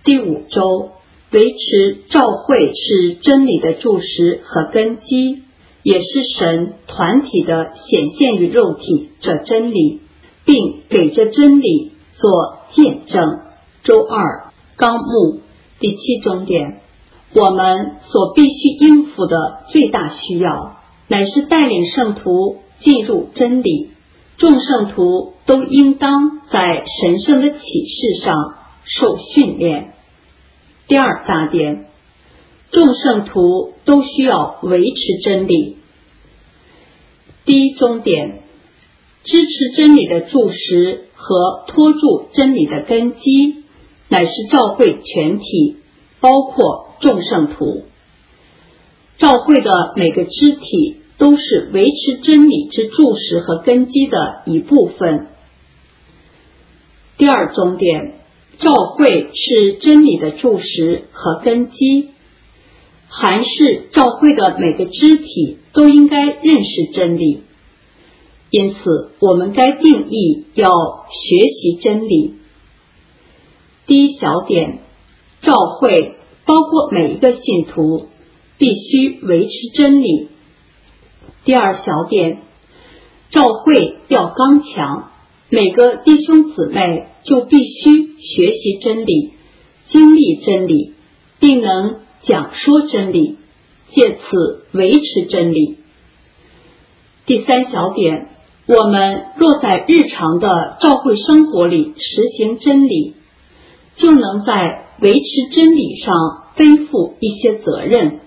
第5周，维持教会是真理的柱石和根基，也是神团体的显现于肉体这真理，并给这真理做见证。周2纲目第7终点，我们所必须应付的最大需要，乃是带领圣徒进入真理。众圣徒都应当在神圣的启示上受训练。第2大点，众圣徒都需要维持真理。第1终点，支持真理的柱石和托住真理的根基，乃是教会全体，包括众圣徒。教会的每个肢体都是维持真理之柱石和根基的一部分。第2终点，教会是真理的柱石和根基，含是教会的每个肢体都应该认识真理，因此我们该定义要学习真理。第1小点，教会包括每一个信徒必须维持真理。第2小点，教会要刚强，每个弟兄姊妹就必须学习真理，经历真理，并能讲说真理，借此维持真理。第3小点，我们若在日常的教会生活里实行真理，就能在维持真理上背负一些责任。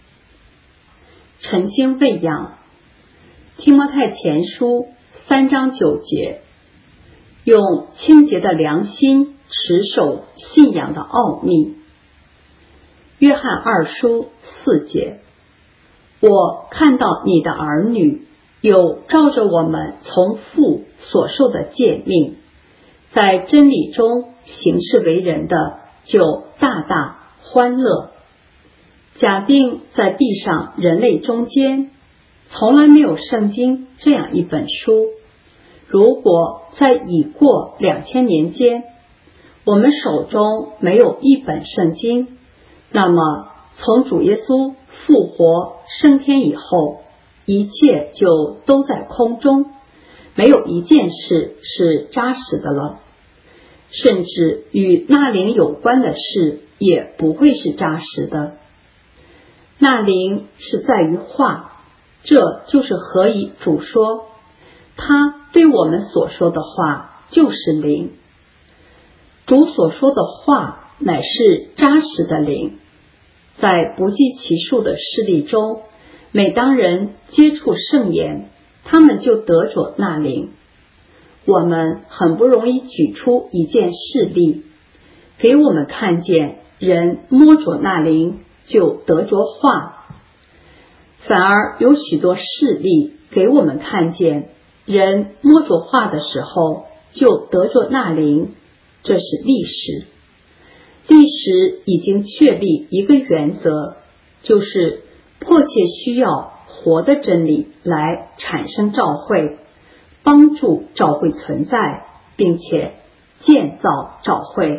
晨经喂养，提摩太前书3章9节，用清洁的良心持守信仰的奥秘。约翰2书4节，我看到你的儿女有照着我们从父所受的诫命，在真理中行事为人的，就大大欢乐。假定在地上人类中间从来没有圣经这样一本书，如果在已过2000年间我们手中没有一本圣经，那么从主耶稣复活升天以后，一切就都在空中，没有一件事是扎实的了，甚至与那灵有关的事也不会是扎实的。那灵是在于话，这就是何以主说，他对我们所说的话就是灵。主所说的话乃是扎实的灵。在不计其数的事例中，每当人接触圣言，他们就得着那灵。我们很不容易举出一件事例，给我们看见人摸着那灵就得着话，反而有许多事例给我们看见人摸着话的时候就得着那灵，这是历史。历史已经确立一个原则，就是迫切需要活的真理来产生教会，帮助教会存在，并且建造教会。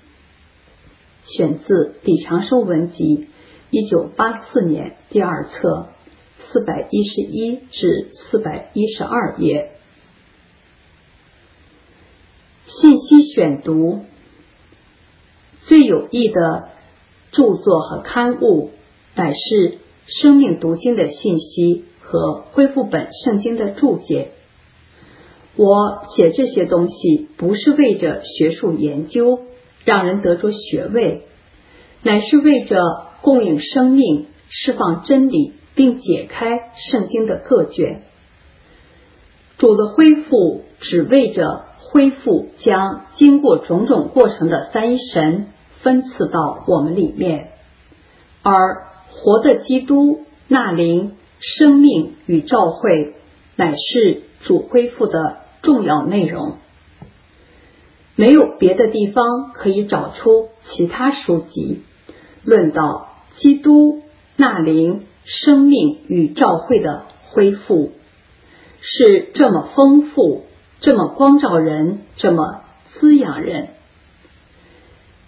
选自李长寿文集1984年第2册411至412页。信息选读，最有益的著作和刊物乃是生命读经的信息和恢复本圣经的注解。我写这些东西不是为着学术研究让人得着学位，乃是为着供应生命，释放真理，并解开圣经的各卷。主的恢复只为着恢复将经过种种过程的三一神分赐到我们里面，而活的基督、那灵、生命与教会乃是主恢复的重要内容。没有别的地方可以找出其他书籍论到基督、那灵、生命与教会的恢复，是这么丰富，这么光照人，这么滋养人。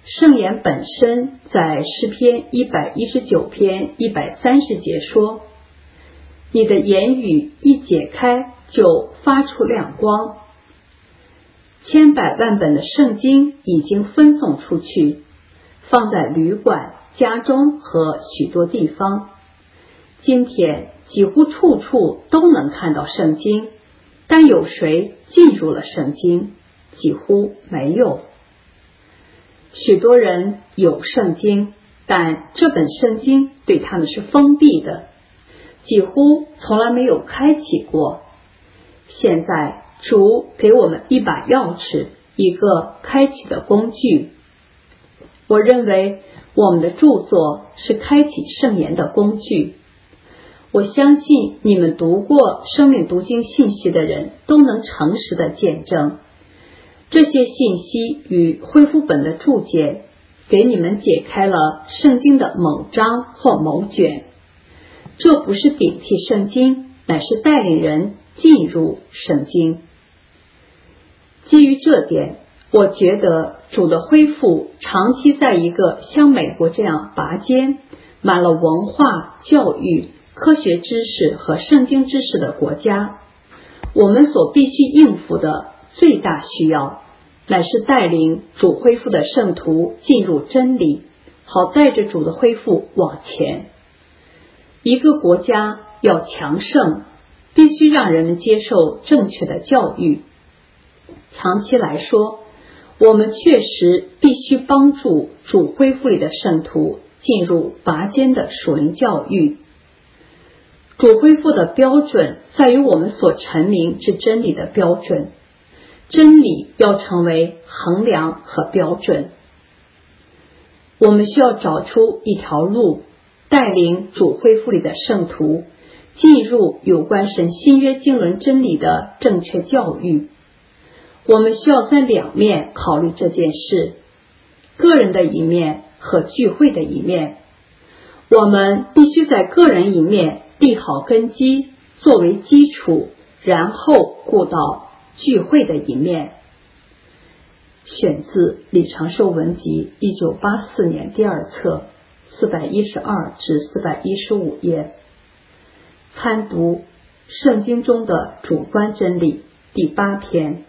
圣言本身在诗篇119篇130节说，你的言语一解开就发出亮光。千百万本的圣经已经分送出去，放在旅馆、家中和许多地方。今天几乎处处都能看到圣经，但有谁进入了圣经？几乎没有。许多人有圣经，但这本圣经对他们是封闭的，几乎从来没有开启过。现在主给我们一把钥匙，一个开启的工具。我认为我们的著作是开启圣言的工具。我相信你们读过生命读经信息的人都能诚实的见证，这些信息与恢复本的注解给你们解开了圣经的某章或某卷。这不是顶替圣经，乃是带领人进入圣经。基于这点，我觉得主的恢复长期在一个像美国这样拔尖、满了文化、教育、科学知识和圣经知识的国家，我们所必须应付的最大需要，乃是带领主恢复的圣徒进入真理，好带着主的恢复往前。一个国家要强盛，必须让人们接受正确的教育。长期来说，我们确实必须帮助主恢复里的圣徒进入拔尖的属灵教育。主恢复的标准在于我们所陈明之真理的标准，真理要成为衡量和标准。我们需要找出一条路，带领主恢复里的圣徒进入有关神新约经纶真理的正确教育。我们需要在两面考虑这件事，个人的一面和聚会的一面。我们必须在个人一面立好根基作为基础，然后顾到聚会的一面。选自李长寿文集1984年第2册412至415页。参读圣经中的主观真理第8篇。